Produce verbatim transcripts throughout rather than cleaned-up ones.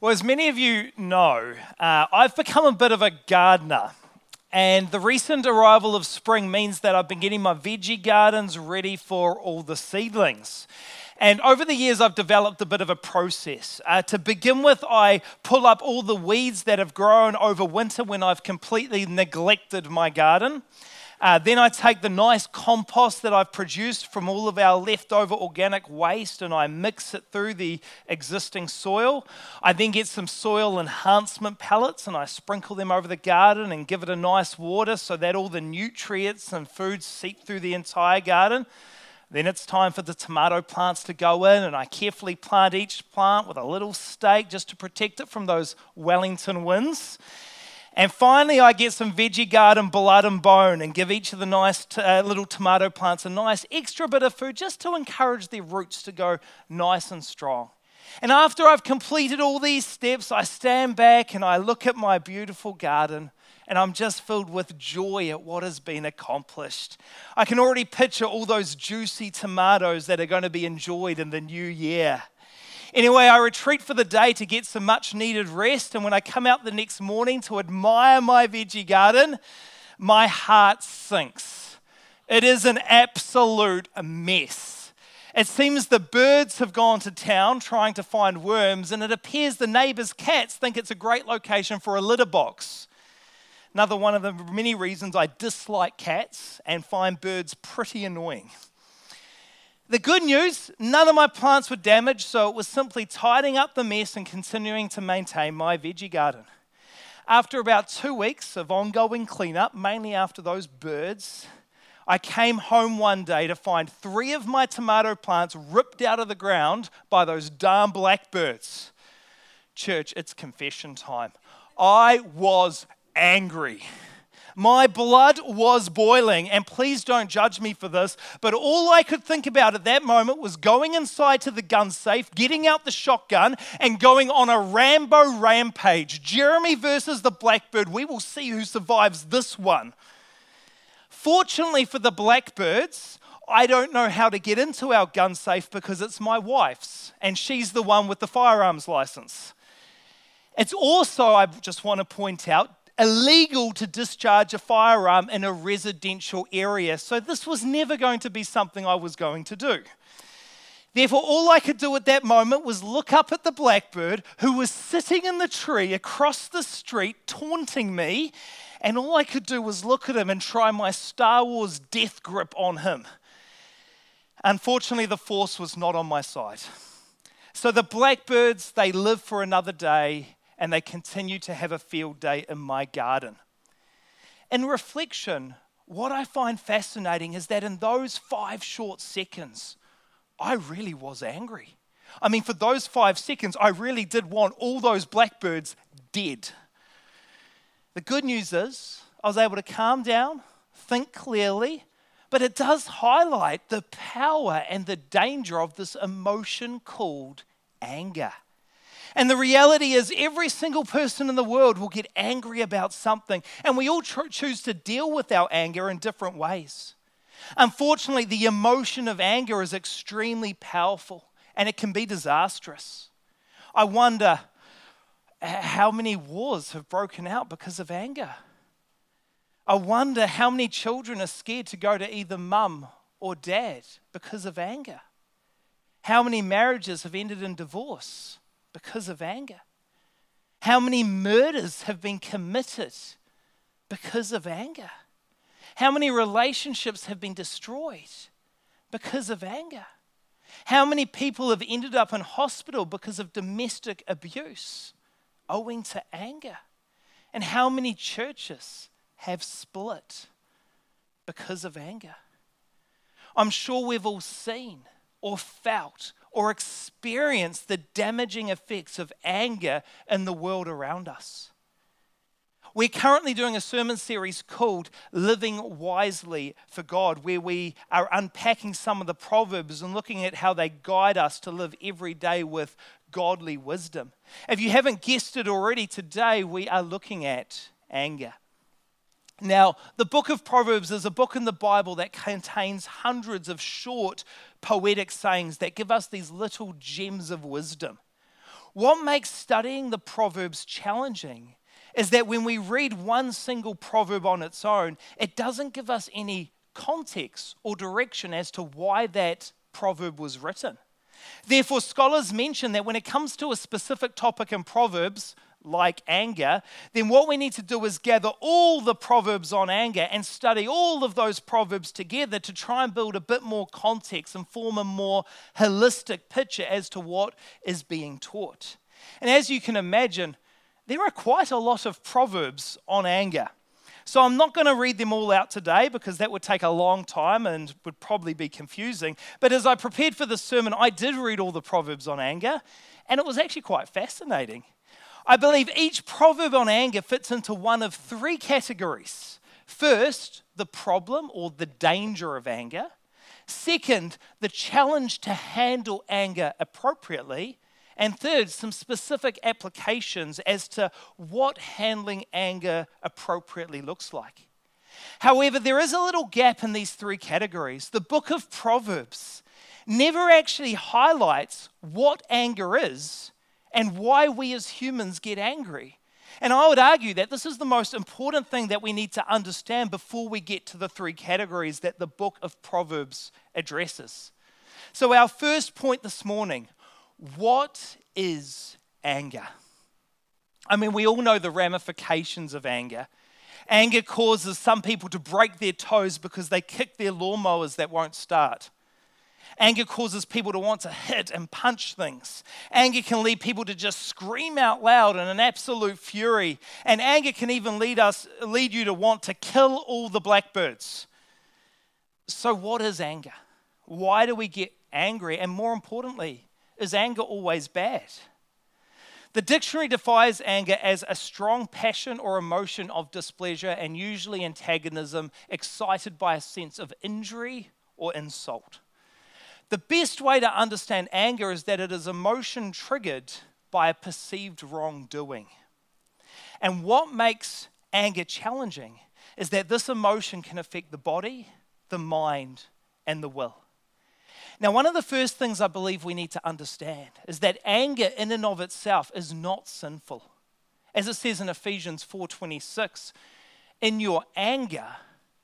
Well, as many of you know, uh, I've become a bit of a gardener. And the recent arrival of spring means that I've been getting my veggie gardens ready for all the seedlings. And over the years, I've developed a bit of a process. Uh, to begin with, I pull up all the weeds that have grown over winter when I've completely neglected my garden. Uh, then I take the nice compost that I've produced from all of our leftover organic waste and I mix it through the existing soil. I then get some soil enhancement pellets and I sprinkle them over the garden and give it a nice water so that all the nutrients and foods seep through the entire garden. Then it's time for the tomato plants to go in and I carefully plant each plant with a little stake just to protect it from those Wellington winds. And finally, I get some veggie garden blood and bone and give each of the nice t- uh, little tomato plants a nice extra bit of food just to encourage their roots to go nice and strong. And after I've completed all these steps, I stand back and I look at my beautiful garden and I'm just filled with joy at what has been accomplished. I can already picture all those juicy tomatoes that are going to be enjoyed in the new year. Anyway, I retreat for the day to get some much needed rest, and when I come out the next morning to admire my veggie garden, my heart sinks. It is an absolute mess. It seems the birds have gone to town trying to find worms, and it appears the neighbours' cats think it's a great location for a litter box. Another one of the many reasons I dislike cats and find birds pretty annoying. The good news, none of my plants were damaged, so it was simply tidying up the mess and continuing to maintain my veggie garden. After about two weeks of ongoing cleanup, mainly after those birds, I came home one day to find three of my tomato plants ripped out of the ground by those darn blackbirds. Church, it's confession time. I was angry. My blood was boiling, and please don't judge me for this, but all I could think about at that moment was going inside to the gun safe, getting out the shotgun, and going on a Rambo rampage. Jeremy versus the blackbird. We will see who survives this one. Fortunately for the blackbirds, I don't know how to get into our gun safe because it's my wife's, and she's the one with the firearms license. It's also, I just want to point out, illegal to discharge a firearm in a residential area, so this was never going to be something I was going to do. Therefore, all I could do at that moment was look up at the blackbird who was sitting in the tree across the street taunting me, and all I could do was look at him and try my Star Wars death grip on him. Unfortunately, the force was not on my side. So the blackbirds, they live for another day, and they continue to have a field day in my garden. In reflection, what I find fascinating is that in those five short seconds, I really was angry. I mean, for those five seconds, I really did want all those blackbirds dead. The good news is, I was able to calm down, think clearly, but it does highlight the power and the danger of this emotion called anger. And the reality is every single person in the world will get angry about something, and we all tr- choose to deal with our anger in different ways. Unfortunately, the emotion of anger is extremely powerful, and it can be disastrous. I wonder how many wars have broken out because of anger. I wonder how many children are scared to go to either mum or dad because of anger. How many marriages have ended in divorce because of anger? How many murders have been committed because of anger? How many relationships have been destroyed because of anger? How many people have ended up in hospital because of domestic abuse owing to anger? And how many churches have split because of anger? I'm sure we've all seen or felt or experience the damaging effects of anger in the world around us. We're currently doing a sermon series called Living Wisely for God, where we are unpacking some of the Proverbs and looking at how they guide us to live every day with godly wisdom. If you haven't guessed it already, today we are looking at anger. Now, the book of Proverbs is a book in the Bible that contains hundreds of short poetic sayings that give us these little gems of wisdom. What makes studying the Proverbs challenging is that when we read one single proverb on its own, it doesn't give us any context or direction as to why that proverb was written. Therefore, scholars mention that when it comes to a specific topic in Proverbs, like anger, then what we need to do is gather all the proverbs on anger and study all of those proverbs together to try and build a bit more context and form a more holistic picture as to what is being taught. And as you can imagine, there are quite a lot of proverbs on anger. So I'm not going to read them all out today because that would take a long time and would probably be confusing. But as I prepared for this sermon, I did read all the proverbs on anger, and it was actually quite fascinating. I believe each proverb on anger fits into one of three categories. First, the problem or the danger of anger. Second, the challenge to handle anger appropriately. And third, some specific applications as to what handling anger appropriately looks like. However, there is a little gap in these three categories. The book of Proverbs never actually highlights what anger is and why we as humans get angry. And I would argue that this is the most important thing that we need to understand before we get to the three categories that the book of Proverbs addresses. So our first point this morning, what is anger? I mean, we all know the ramifications of anger. Anger causes some people to break their toes because they kick their lawnmowers that won't start. Anger causes people to want to hit and punch things. Anger can lead people to just scream out loud in an absolute fury. And anger can even lead us, lead you to want to kill all the blackbirds. So what is anger? Why do we get angry? And more importantly, is anger always bad? The dictionary defines anger as a strong passion or emotion of displeasure and usually antagonism excited by a sense of injury or insult. The best way to understand anger is that it is emotion triggered by a perceived wrongdoing. And what makes anger challenging is that this emotion can affect the body, the mind, and the will. Now, one of the first things I believe we need to understand is that anger in and of itself is not sinful. As it says in Ephesians four twenty-six, in your anger,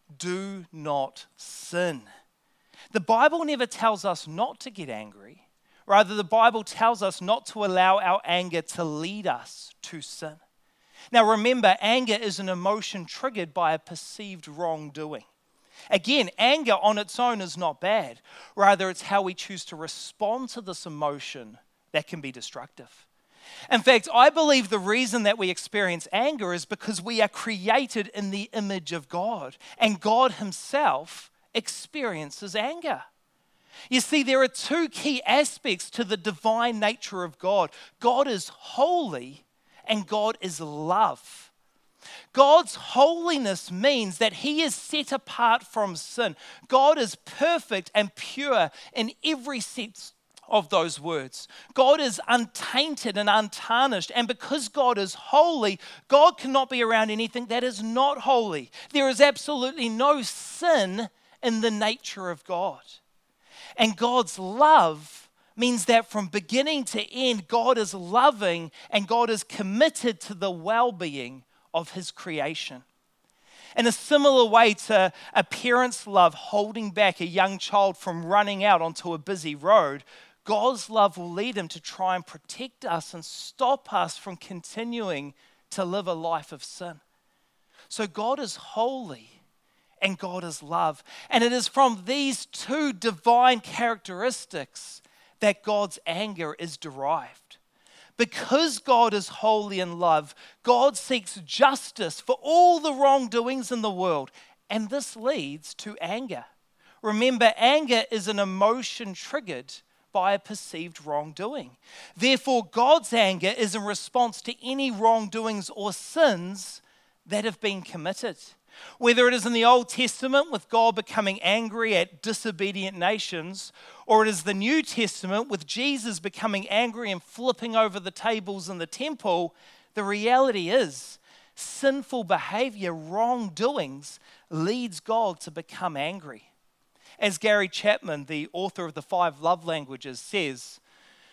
do not sin. The Bible never tells us not to get angry. Rather, the Bible tells us not to allow our anger to lead us to sin. Now, remember, anger is an emotion triggered by a perceived wrongdoing. Again, anger on its own is not bad. Rather, it's how we choose to respond to this emotion that can be destructive. In fact, I believe the reason that we experience anger is because we are created in the image of God, and God Himself experiences anger. You see, there are two key aspects to the divine nature of God. God is holy and God is love. God's holiness means that He is set apart from sin. God is perfect and pure in every sense of those words. God is untainted and untarnished, and because God is holy, God cannot be around anything that is not holy. There is absolutely no sin in the nature of God. And God's love means that from beginning to end, God is loving and God is committed to the well-being of His creation. In a similar way to a parent's love holding back a young child from running out onto a busy road, God's love will lead Him to try and protect us and stop us from continuing to live a life of sin. So God is holy and God is love. And it is from these two divine characteristics that God's anger is derived. Because God is holy and love, God seeks justice for all the wrongdoings in the world. And this leads to anger. Remember, anger is an emotion triggered by a perceived wrongdoing. Therefore, God's anger is in response to any wrongdoings or sins that have been committed. Whether it is in the Old Testament with God becoming angry at disobedient nations, or it is the New Testament with Jesus becoming angry and flipping over the tables in the temple, the reality is sinful behavior, wrongdoings, leads God to become angry. As Gary Chapman, the author of the Five Love Languages, says,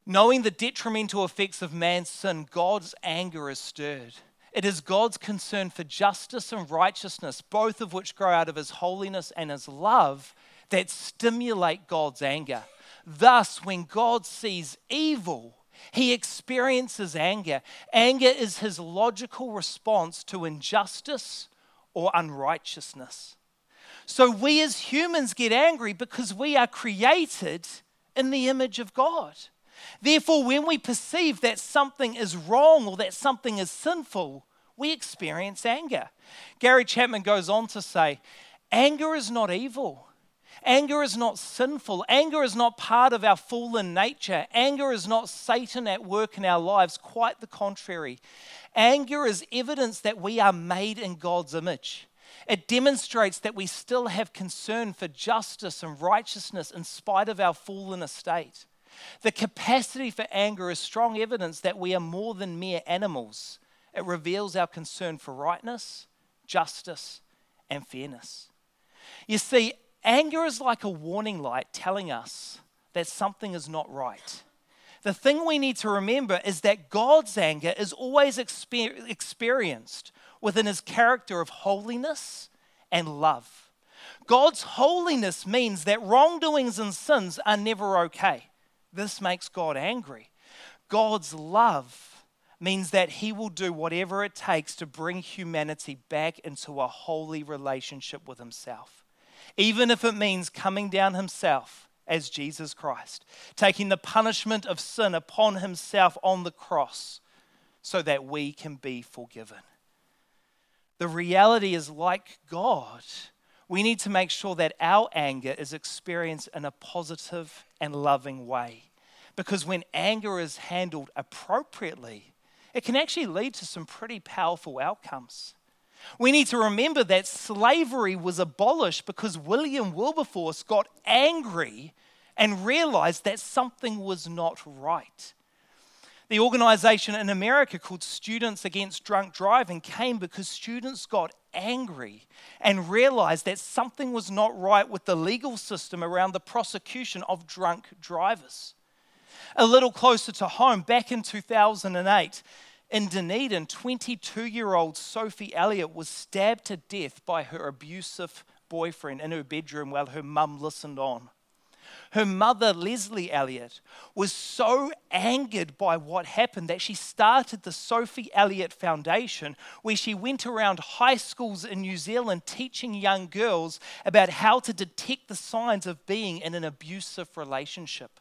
Knowing the detrimental effects of man's sin, God's anger is stirred. It is God's concern for justice and righteousness, both of which grow out of his holiness and his love, that stimulate God's anger. Thus, when God sees evil, he experiences anger. Anger is his logical response to injustice or unrighteousness. So we as humans get angry because we are created in the image of God. Therefore, when we perceive that something is wrong or that something is sinful, we experience anger. Gary Chapman goes on to say, anger is not evil. Anger is not sinful. Anger is not part of our fallen nature. Anger is not Satan at work in our lives. Quite the contrary. Anger is evidence that we are made in God's image. It demonstrates that we still have concern for justice and righteousness in spite of our fallen estate. The capacity for anger is strong evidence that we are more than mere animals. It reveals our concern for rightness, justice, and fairness. You see, anger is like a warning light telling us that something is not right. The thing we need to remember is that God's anger is always exper- experienced within his character of holiness and love. God's holiness means that wrongdoings and sins are never okay. This makes God angry. God's love means that he will do whatever it takes to bring humanity back into a holy relationship with himself. Even if it means coming down himself as Jesus Christ, taking the punishment of sin upon himself on the cross so that we can be forgiven. The reality is, like God, we need to make sure that our anger is experienced in a positive and loving way. Because when anger is handled appropriately, it can actually lead to some pretty powerful outcomes. We need to remember that slavery was abolished because William Wilberforce got angry and realized that something was not right. The organization in America called Students Against Drunk Driving came because students got angry and realized that something was not right with the legal system around the prosecution of drunk drivers. A little closer to home, back in two thousand eight, in Dunedin, twenty-two-year-old Sophie Elliott was stabbed to death by her abusive boyfriend in her bedroom while her mum listened on. Her mother, Leslie Elliott, was so angered by what happened that she started the Sophie Elliott Foundation, where she went around high schools in New Zealand teaching young girls about how to detect the signs of being in an abusive relationship.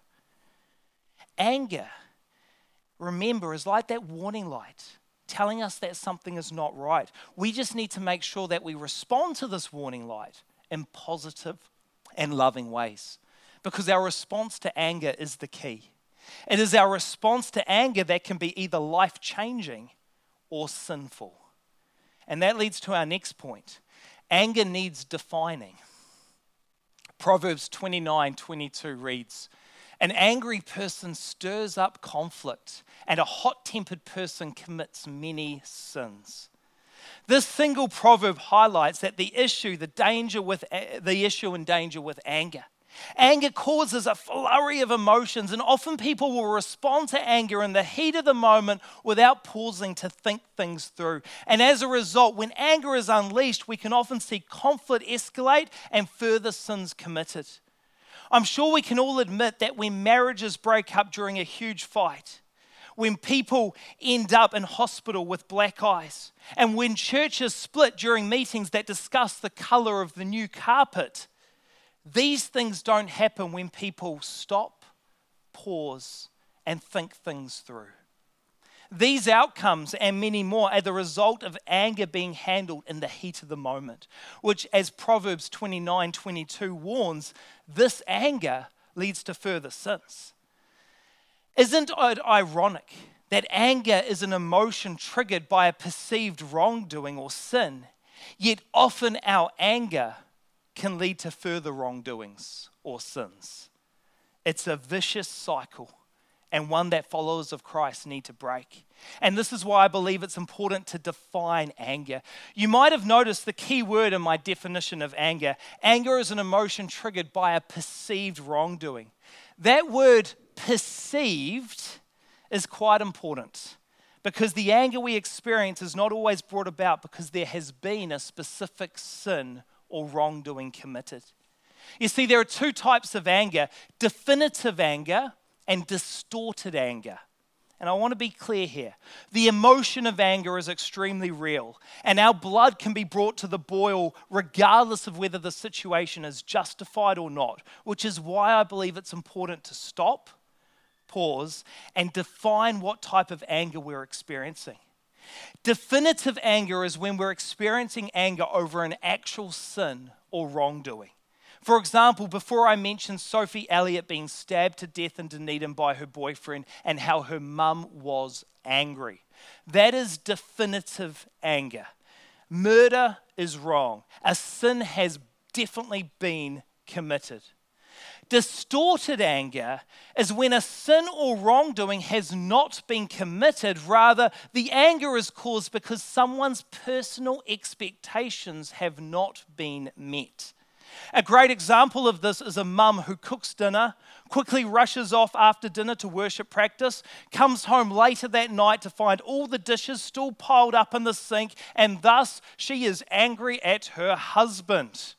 Anger, remember, is like that warning light telling us that something is not right. We just need to make sure that we respond to this warning light in positive and loving ways, because our response to anger is the key. It is our response to anger that can be either life-changing or sinful. And that leads to our next point. Anger needs defining. Proverbs twenty-nine twenty-two reads, "An angry person stirs up conflict, and a hot-tempered person commits many sins." This single proverb highlights that the issue, the danger with the issue and danger with anger. Anger causes a flurry of emotions, and often people will respond to anger in the heat of the moment without pausing to think things through. And as a result, when anger is unleashed, we can often see conflict escalate and further sins committed. I'm sure we can all admit that when marriages break up during a huge fight, when people end up in hospital with black eyes, and when churches split during meetings that discuss the color of the new carpet, these things don't happen when people stop, pause, and think things through. These outcomes and many more are the result of anger being handled in the heat of the moment, which, as Proverbs twenty-nine twenty-two warns, this anger leads to further sins. Isn't it ironic that anger is an emotion triggered by a perceived wrongdoing or sin, yet often our anger can lead to further wrongdoings or sins? It's a vicious cycle, and one that followers of Christ need to break. And this is why I believe it's important to define anger. You might have noticed the key word in my definition of anger. Anger is an emotion triggered by a perceived wrongdoing. That word perceived is quite important because the anger we experience is not always brought about because there has been a specific sin or wrongdoing committed. You see, there are two types of anger: definitive anger and distorted anger. And I want to be clear here. The emotion of anger is extremely real, and our blood can be brought to the boil regardless of whether the situation is justified or not, which is why I believe it's important to stop, pause, and define what type of anger we're experiencing. Definitive anger is when we're experiencing anger over an actual sin or wrongdoing. For example, before I mentioned Sophie Elliott being stabbed to death in Dunedin by her boyfriend and how her mum was angry. That is definitive anger. Murder is wrong. A sin has definitely been committed. Distorted anger is when a sin or wrongdoing has not been committed. Rather, the anger is caused because someone's personal expectations have not been met. A great example of this is a mum who cooks dinner, quickly rushes off after dinner to worship practice, comes home later that night to find all the dishes still piled up in the sink, and thus she is angry at her husband.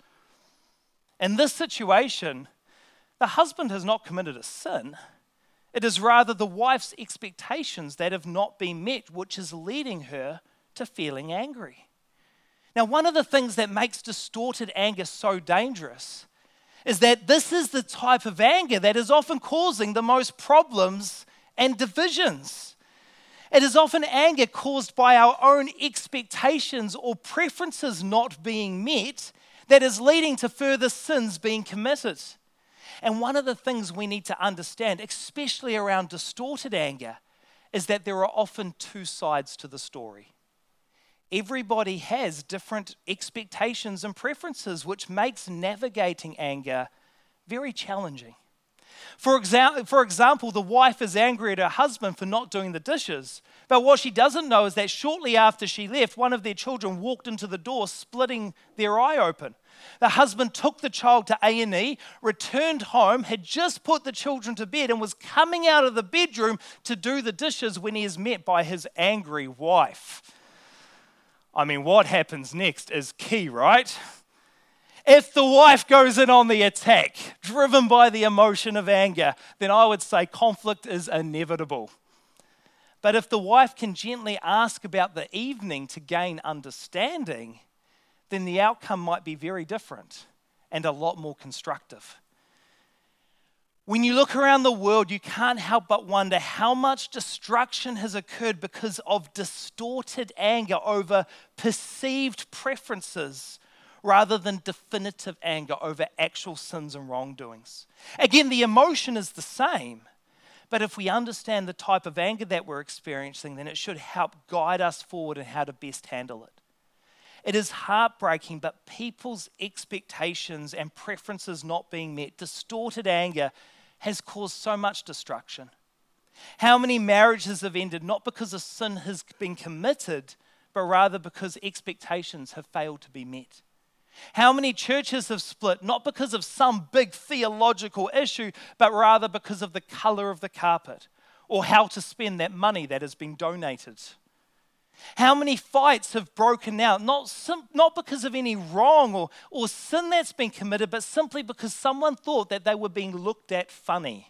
In this situation, the husband has not committed a sin. It is rather the wife's expectations that have not been met, which is leading her to feeling angry. Now, one of the things that makes distorted anger so dangerous is that this is the type of anger that is often causing the most problems and divisions. It is often anger caused by our own expectations or preferences not being met that is leading to further sins being committed. And one of the things we need to understand, especially around distorted anger, is that there are often two sides to the story. Everybody has different expectations and preferences, which makes navigating anger very challenging. For exa- for example, the wife is angry at her husband for not doing the dishes, but what she doesn't know is that shortly after she left, one of their children walked into the door, splitting their eye open. The husband took the child to A and E, returned home, had just put the children to bed, and was coming out of the bedroom to do the dishes when he is met by his angry wife. I mean, what happens next is key, right? If the wife goes in on the attack, driven by the emotion of anger, then I would say conflict is inevitable. But if the wife can gently ask about the evening to gain understanding, then the outcome might be very different and a lot more constructive. When you look around the world, you can't help but wonder how much destruction has occurred because of distorted anger over perceived preferences rather than definitive anger over actual sins and wrongdoings. Again, the emotion is the same, but if we understand the type of anger that we're experiencing, then it should help guide us forward in how to best handle it. It is heartbreaking, but people's expectations and preferences not being met, distorted anger, has caused so much destruction. How many marriages have ended not because a sin has been committed, but rather because expectations have failed to be met? How many churches have split not because of some big theological issue, but rather because of the color of the carpet or how to spend that money that has been donated? How many fights have broken out, not, sim- not because of any wrong or, or sin that's been committed, but simply because someone thought that they were being looked at funny?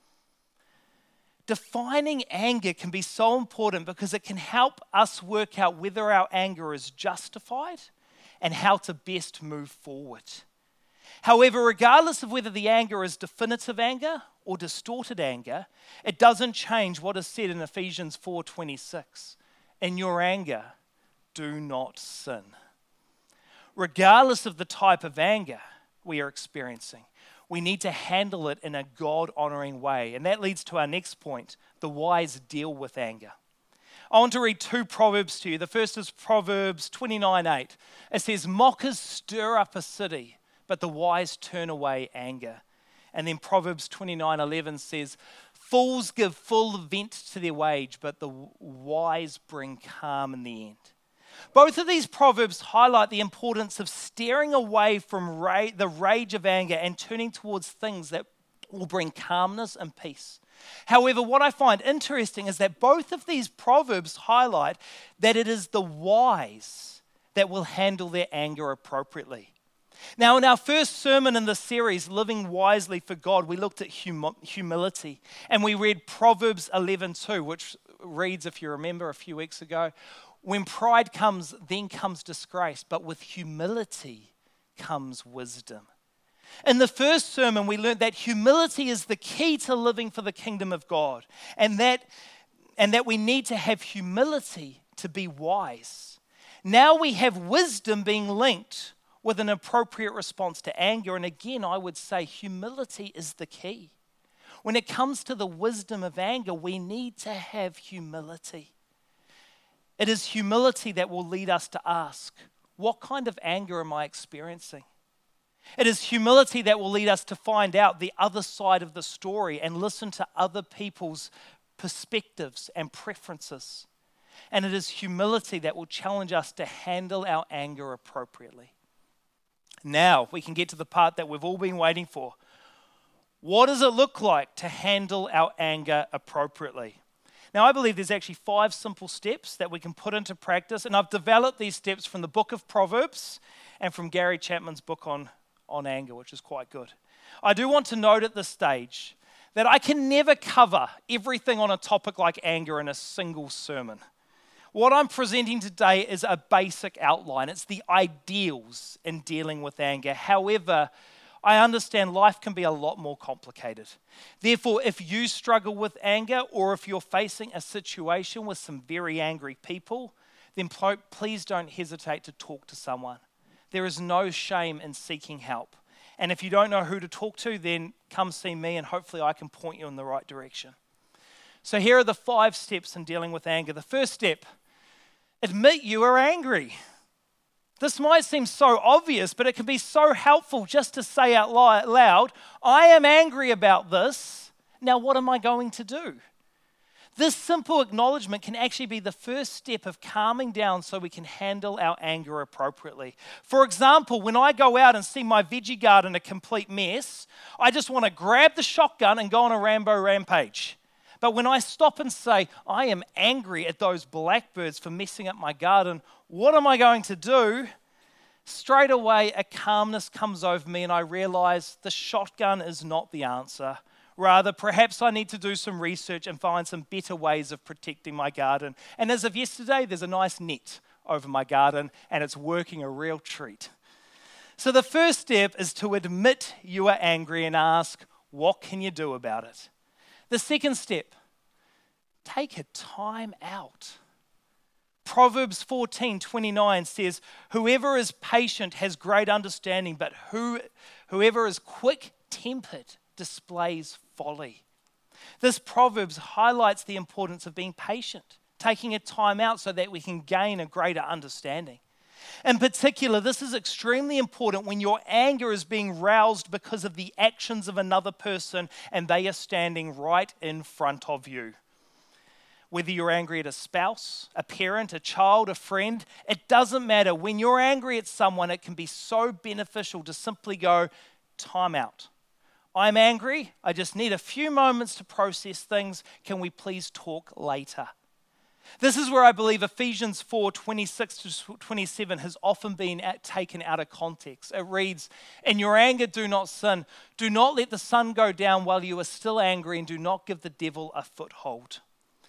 Defining anger can be so important because it can help us work out whether our anger is justified and how to best move forward. However, regardless of whether the anger is definitive anger or distorted anger, it doesn't change what is said in Ephesians four twenty-six. In your anger, do not sin. Regardless of the type of anger we are experiencing, we need to handle it in a God-honoring way. And that leads to our next point: the wise deal with anger. I want to read two Proverbs to you. The first is Proverbs twenty-nine eight. It says, "Mockers stir up a city, but the wise turn away anger." And then Proverbs twenty-nine eleven says, "Fools give full vent to their rage, but the wise bring calm in the end." Both of these proverbs highlight the importance of steering away from ra- the rage of anger and turning towards things that will bring calmness and peace. However, what I find interesting is that both of these proverbs highlight that it is the wise that will handle their anger appropriately. Now, in our first sermon in the series, Living Wisely for God, we looked at hum- humility, and we read Proverbs eleven two, which reads, if you remember a few weeks ago, when pride comes, then comes disgrace, but with humility comes wisdom. In the first sermon, we learned that humility is the key to living for the kingdom of God, and that, and that we need to have humility to be wise. Now we have wisdom being linked with an appropriate response to anger. And again, I would say humility is the key. When it comes to the wisdom of anger, we need to have humility. It is humility that will lead us to ask, what kind of anger am I experiencing? It is humility that will lead us to find out the other side of the story and listen to other people's perspectives and preferences. And it is humility that will challenge us to handle our anger appropriately. Now we can get to the part that we've all been waiting for. What does it look like to handle our anger appropriately? Now, I believe there's actually five simple steps that we can put into practice, and I've developed these steps from the book of Proverbs and from Gary Chapman's book on, on anger, which is quite good. I do want to note at this stage that I can never cover everything on a topic like anger in a single sermon. What I'm presenting today is a basic outline. It's the ideals in dealing with anger. However, I understand life can be a lot more complicated. Therefore, if you struggle with anger or if you're facing a situation with some very angry people, then please don't hesitate to talk to someone. There is no shame in seeking help. And if you don't know who to talk to, then come see me and hopefully I can point you in the right direction. So here are the five steps in dealing with anger. The first step, admit you are angry. This might seem so obvious, but it can be so helpful just to say out loud, I am angry about this. Now what am I going to do? This simple acknowledgement can actually be the first step of calming down so we can handle our anger appropriately. For example, when I go out and see my veggie garden a complete mess, I just want to grab the shotgun and go on a Rambo rampage. But when I stop and say, I am angry at those blackbirds for messing up my garden, what am I going to do? Straight away, a calmness comes over me and I realize the shotgun is not the answer. Rather, perhaps I need to do some research and find some better ways of protecting my garden. And as of yesterday, there's a nice net over my garden and it's working a real treat. So the first step is to admit you are angry and ask, what can you do about it? The second step, take a time out. Proverbs fourteen twenty-nine says, whoever is patient has great understanding, but who, whoever is quick-tempered displays folly. This Proverbs highlights the importance of being patient, taking a time out so that we can gain a greater understanding. In particular, this is extremely important when your anger is being roused because of the actions of another person and they are standing right in front of you. Whether you're angry at a spouse, a parent, a child, a friend, it doesn't matter. When you're angry at someone, it can be so beneficial to simply go, time out. I'm angry. I just need a few moments to process things. Can we please talk later? This is where I believe Ephesians four twenty-six to twenty-seven has often been at, taken out of context. It reads, in your anger do not sin. Do not let the sun go down while you are still angry, and do not give the devil a foothold.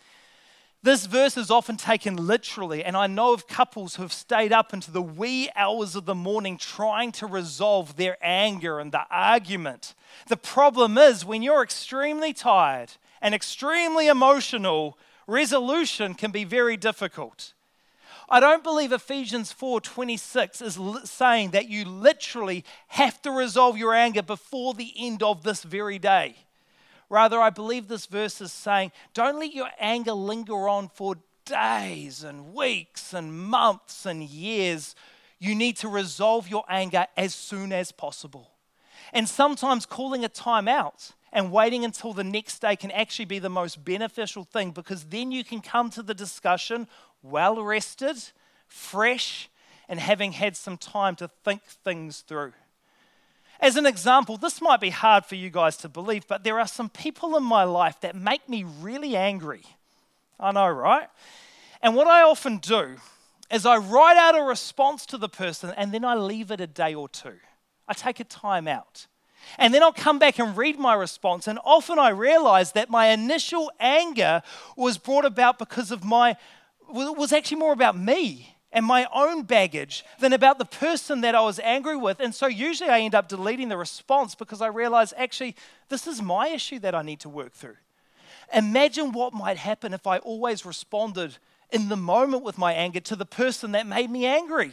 This verse is often taken literally, and I know of couples who have stayed up into the wee hours of the morning trying to resolve their anger and the argument. The problem is when you're extremely tired and extremely emotional, resolution can be very difficult. I don't believe Ephesians four twenty-six is li- saying that you literally have to resolve your anger before the end of this very day. Rather, I believe this verse is saying, don't let your anger linger on for days and weeks and months and years. You need to resolve your anger as soon as possible. And sometimes calling a time out and waiting until the next day can actually be the most beneficial thing, because then you can come to the discussion well rested, fresh, and having had some time to think things through. As an example, this might be hard for you guys to believe, but there are some people in my life that make me really angry. I know, right? And what I often do is I write out a response to the person and then I leave it a day or two. I take a time out. And then I'll come back and read my response, and often I realize that my initial anger was brought about because of my, was actually more about me and my own baggage than about the person that I was angry with. And so usually I end up deleting the response because I realize actually this is my issue that I need to work through. Imagine what might happen if I always responded in the moment with my anger to the person that made me angry.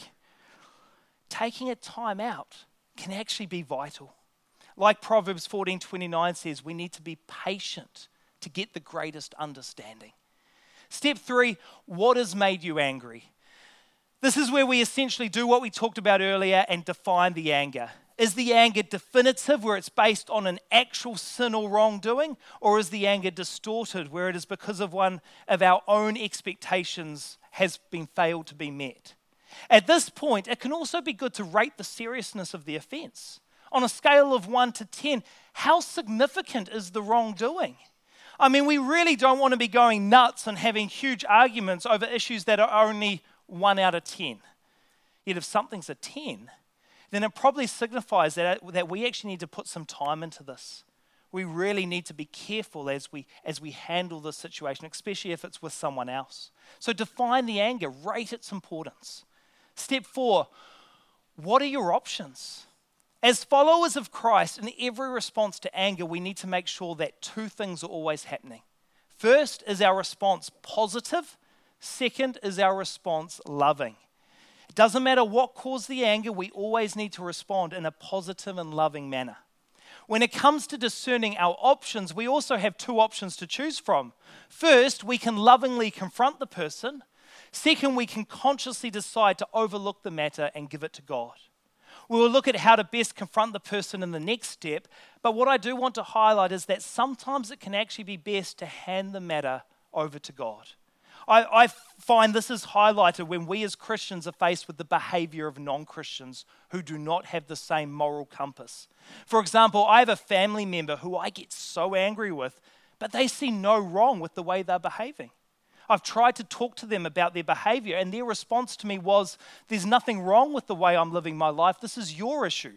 Taking a time out can actually be vital. Like Proverbs fourteen twenty-nine says, we need to be patient to get the greatest understanding. Step three, what has made you angry? This is where we essentially do what we talked about earlier and define the anger. Is the anger definitive, where it's based on an actual sin or wrongdoing? Or is the anger distorted, where it is because of one of our own expectations has been failed to be met? At this point, it can also be good to rate the seriousness of the offense. On a scale of one to ten, how significant is the wrongdoing? I mean, we really don't want to be going nuts and having huge arguments over issues that are only one out of ten. Yet if something's a ten, then it probably signifies that, that we actually need to put some time into this. We really need to be careful as we, as we handle this situation, especially if it's with someone else. So define the anger, rate its importance. Step four, what are your options? As followers of Christ, in every response to anger, we need to make sure that two things are always happening. First, is our response positive? Second, is our response loving? It doesn't matter what caused the anger, we always need to respond in a positive and loving manner. When it comes to discerning our options, we also have two options to choose from. First, we can lovingly confront the person. Second, we can consciously decide to overlook the matter and give it to God. We will look at how to best confront the person in the next step, but what I do want to highlight is that sometimes it can actually be best to hand the matter over to God. I, I find this is highlighted when we as Christians are faced with the behavior of non-Christians who do not have the same moral compass. For example, I have a family member who I get so angry with, but they see no wrong with the way they're behaving. I've tried to talk to them about their behavior, and their response to me was, there's nothing wrong with the way I'm living my life. This is your issue.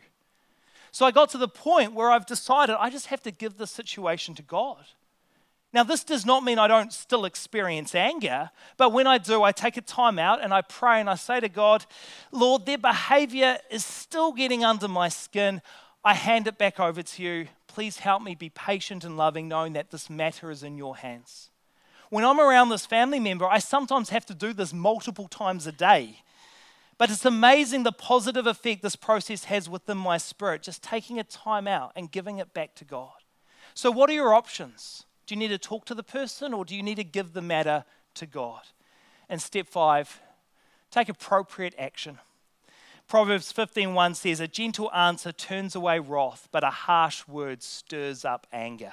So I got to the point where I've decided I just have to give this situation to God. Now, this does not mean I don't still experience anger, but when I do, I take a time out and I pray and I say to God, Lord, their behavior is still getting under my skin. I hand it back over to you. Please help me be patient and loving, knowing that this matter is in your hands. When I'm around this family member, I sometimes have to do this multiple times a day. But it's amazing the positive effect this process has within my spirit, just taking a time out and giving it back to God. So what are your options? Do you need to talk to the person, or do you need to give the matter to God? And step five, take appropriate action. Proverbs fifteen one says, a gentle answer turns away wrath, but a harsh word stirs up anger.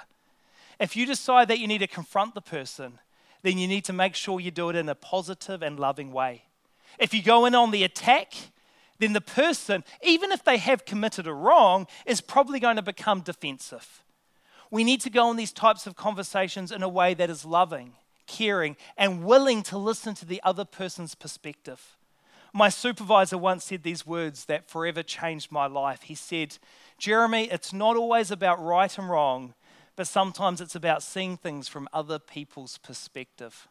If you decide that you need to confront the person, then you need to make sure you do it in a positive and loving way. If you go in on the attack, then the person, even if they have committed a wrong, is probably going to become defensive. We need to go on these types of conversations in a way that is loving, caring, and willing to listen to the other person's perspective. My supervisor once said these words that forever changed my life. He said, Jeremy, it's not always about right and wrong, but sometimes it's about seeing things from other people's perspective.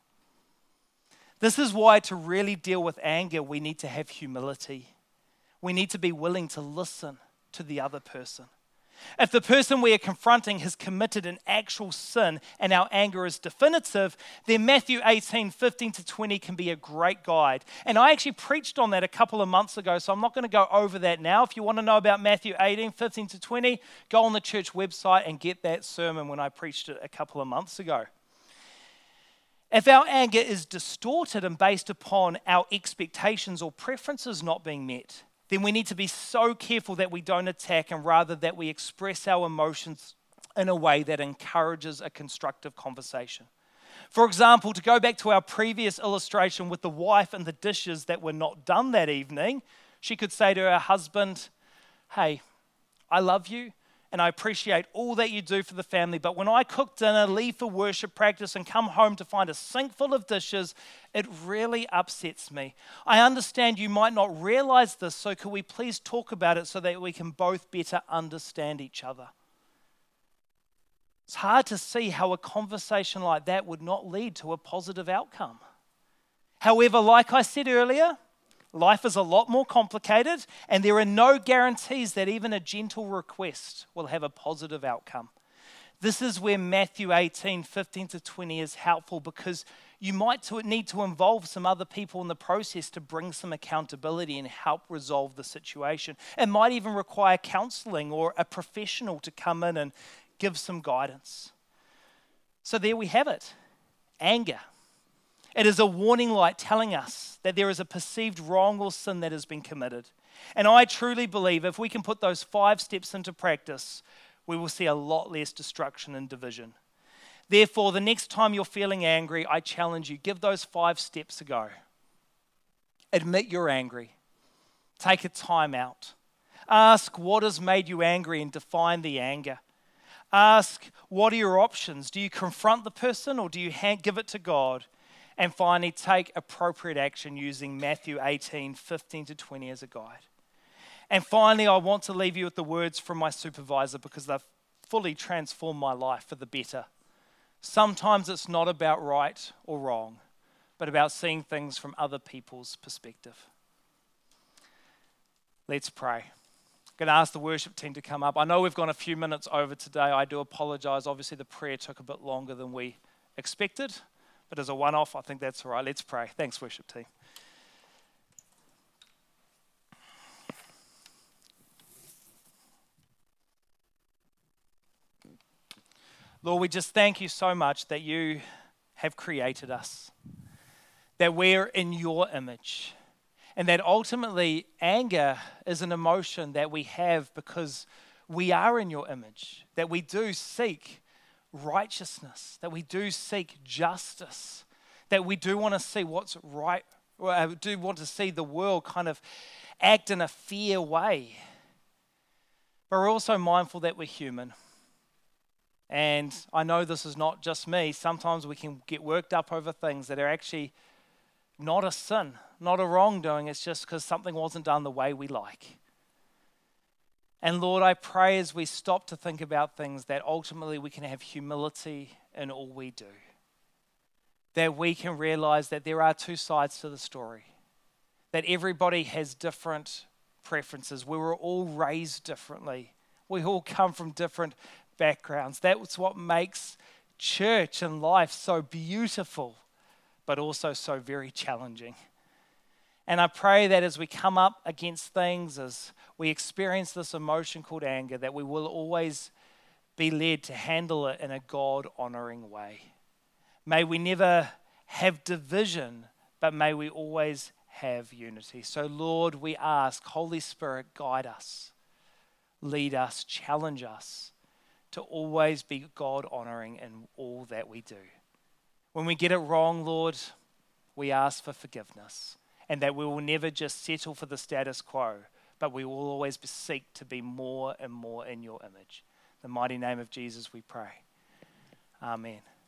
This is why to really deal with anger, we need to have humility. We need to be willing to listen to the other person. If the person we are confronting has committed an actual sin and our anger is definitive, then Matthew eighteen, fifteen to twenty can be a great guide. And I actually preached on that a couple of months ago, so I'm not going to go over that now. If you want to know about Matthew eighteen, fifteen to twenty, go on the church website and get that sermon when I preached it a couple of months ago. If our anger is distorted and based upon our expectations or preferences not being met, then we need to be so careful that we don't attack, and rather that we express our emotions in a way that encourages a constructive conversation. For example, to go back to our previous illustration with the wife and the dishes that were not done that evening, she could say to her husband, hey, I love you and I appreciate all that you do for the family, but when I cook dinner, leave for worship practice, and come home to find a sink full of dishes, it really upsets me. I understand you might not realize this, so could we please talk about it so that we can both better understand each other? It's hard to see how a conversation like that would not lead to a positive outcome. However, like I said earlier, life is a lot more complicated, and there are no guarantees that even a gentle request will have a positive outcome. This is where Matthew eighteen, fifteen to twenty is helpful, because you might to, need to involve some other people in the process to bring some accountability and help resolve the situation. It might even require counseling or a professional to come in and give some guidance. So there we have it, anger. It is a warning light telling us that there is a perceived wrong or sin that has been committed. And I truly believe if we can put those five steps into practice, we will see a lot less destruction and division. Therefore, the next time you're feeling angry, I challenge you, give those five steps a go. Admit you're angry. Take a time out. Ask what has made you angry and define the anger. Ask, what are your options? Do you confront the person or do you hand, give it to God? And finally, take appropriate action using Matthew eighteen, fifteen to twenty as a guide. And finally, I want to leave you with the words from my supervisor, because they've fully transformed my life for the better. Sometimes it's not about right or wrong, but about seeing things from other people's perspective. Let's pray. I'm going to ask the worship team to come up. I know we've gone a few minutes over today. I do apologize. Obviously, the prayer took a bit longer than we expected. But as a one-off, I think that's all right. Let's pray. Thanks, worship team. Lord, we just thank you so much that you have created us, that we're in your image, and that ultimately anger is an emotion that we have because we are in your image, that we do seek righteousness, that we do seek justice, that we do want to see what's right, or do want to see the world kind of act in a fair way. But we're also mindful that we're human. And I know this is not just me. Sometimes we can get worked up over things that are actually not a sin, not a wrongdoing. It's just because something wasn't done the way we like. And Lord, I pray as we stop to think about things that ultimately we can have humility in all we do. That we can realize that there are two sides to the story. That everybody has different preferences. We were all raised differently. We all come from different backgrounds. That's what makes church and life so beautiful, but also so very challenging. And I pray that as we come up against things, as we experience this emotion called anger, that we will always be led to handle it in a God-honoring way. May we never have division, but may we always have unity. So Lord, we ask, Holy Spirit, guide us, lead us, challenge us to always be God-honoring in all that we do. When we get it wrong, Lord, we ask for forgiveness. And that we will never just settle for the status quo, but we will always seek to be more and more in your image. In the mighty name of Jesus we pray. Amen.